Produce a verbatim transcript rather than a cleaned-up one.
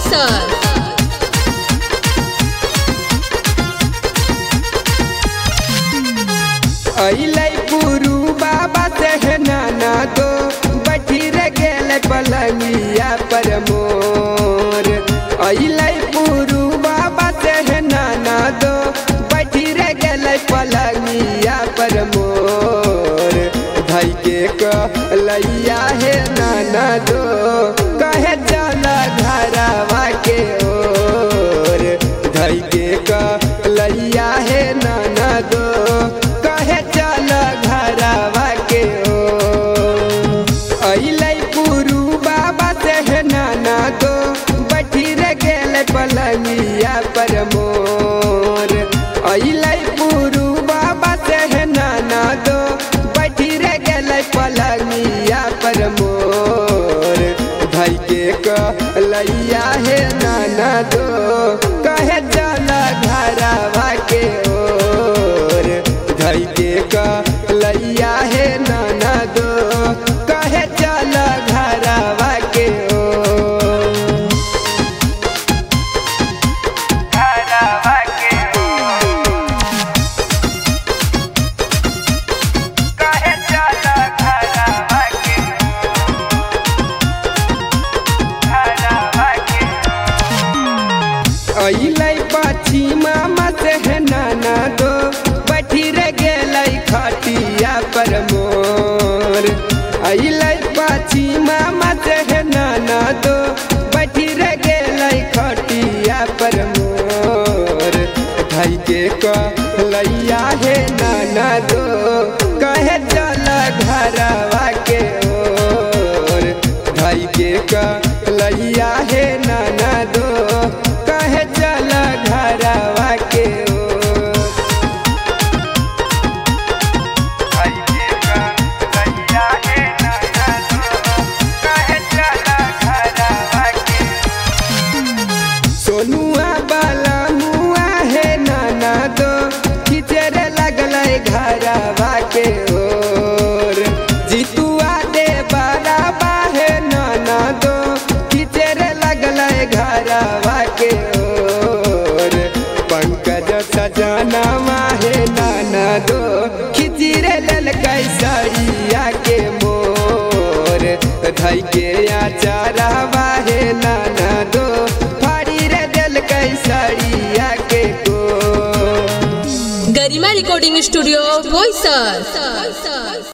बोईसर। अइलै पुरु बाबा से नाना दो बैठी रे गेल पलंगिया पर मोर। अइलै पुरु बाबा से नाना दो बैठी रे गेल पलंगिया पर मोर। धई के कहलैया हे नाना दो कहे चल घरवा के ओर। धई के कहलैया हे नाना दो कहे चल घरवा के ओर। अइलै पुरु बाबा से नाना दो बैठी रे गेल पलंगिया पर मोर। अइलै पुरु बाबा से नाना दो बैठी रे गेल पलंगिया पर मोर। धई के कहलैया हे नाना दो कहे चल घरवा के ओर। धई के कहलैया हे नाना दो कहे चल घरवा के ओर। घरवा के ओर कहे चल घरवा के घरवा के। अइलै पश्चिमा से नाना दो बैठी रे गेलै खटिया पर मोर। अइलै पश्चिमा से नाना दो बैठी रे गेलै खटिया पर मोर। धई के कहलैया हे नाना दो कहे चल घरवा के ओर। धई के कहलैया हे नाना दो कहे चल घरवा के ओर। धई के कहलैया हे नाना दो कहे चल घरवा के ओर। सोनुआ बाला मुआ हे नाना दो खींचे रे लगलै घरवा के ओर। जीतुआ दे बराबा हे नाना दो खींचे रे लगलै घरवा के ओर। पंकज सजनवा हे नाना दो खींची रे ललकै सड़िया के मोर। धई के आचारवा हे नाना दो फाड़ी रे देलकै सड़िया के कोर। Garima recording studio Boisar.